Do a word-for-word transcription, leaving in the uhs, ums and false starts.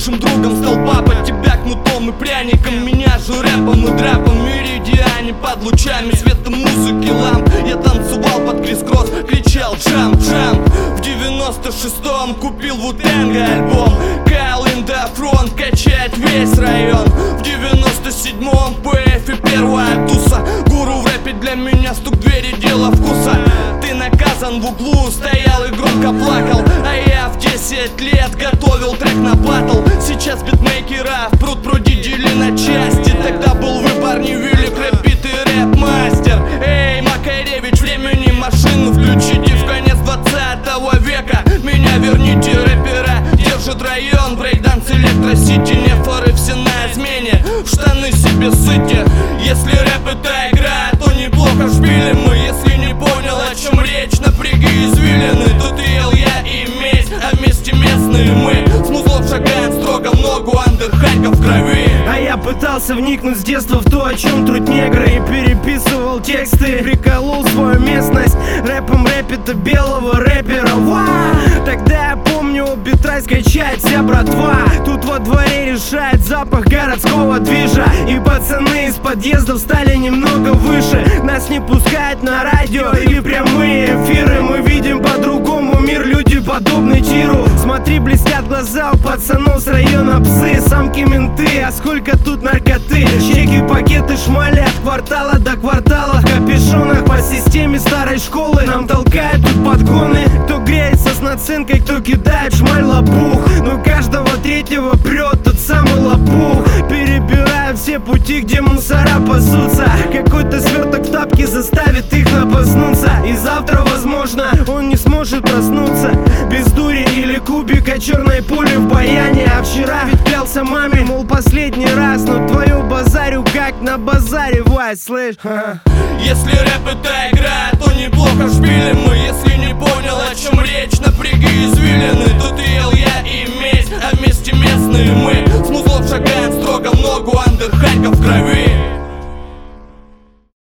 лучшим другом стал папа. Тебя кнутом и пряником, меня же рэпом и драпом. Меридиане под лучами света музыки ламп. Я танцевал под крис-кросс, кричал джамп, джамп. В девяносто шестом купил Ву-Тэнга альбом. Кайл in the front качает весь район. В девяносто седьмом пэ эф и первая туса. Гуру в рэпе для меня стук двери, дело вкуса. Ты наказан, в углу стоял и громко плакал, а я в десять лет готовил трек на батл. Сейчас битмейкера в пруд пруди дели на части. Тогда был выбор невелик, рэп-бит и рэп-мастер. Эй, Макаревич, времени машину включите. В конец двадцатого века меня верните. Рэпера держит район, брейкданс, электросити. Нефоры все на измене, в штаны себе сыте. Если рэп это игра, то неплохо шпилим мы. Если не понял, о чем речь, напряги извилины. Тут ел я и месть, а вместе местные мы. С музлов шагаем строго в ногу, андерхайка в крови. А я пытался вникнуть с детства в то, о чем труд негры, и переписывал тексты, приколол свою местность. Рэпом рэпит белого рэпера. Ва! Тогда я помню, битрай скачает вся братва. Тут во дворе решает запах городского движа. И пацаны из подъездов стали немного выше. Нас не пускают на радио и прямые эфиры. Мы видим по-другому мир, люди подобны тиру. Смотри, блестят глаза у пацанов с района псы. Самки менты, а сколько тут наркоты. Чеки, пакеты, шмали от квартала до квартала. В капюшонах по системе старой школы нам толкают тут подгоны. Кто греется с наценкой, кто кидает шмаль лопух. Но каждого третьего прет тот самый лопух. Перебирают все пути, где мусора пасутся. Какой-то сверток в тапке заставит их напаснуться. И завтра, возможно, он не сможет проснуться без дури или кубика черной пули в баяне. А вчера ведь клялся маме, мол, последний раз. Но твою базарю как на базаре, Вась, слышь? Если рэп это игра, то неплохо шпилим мы. Если не понял, о чем речь, напряги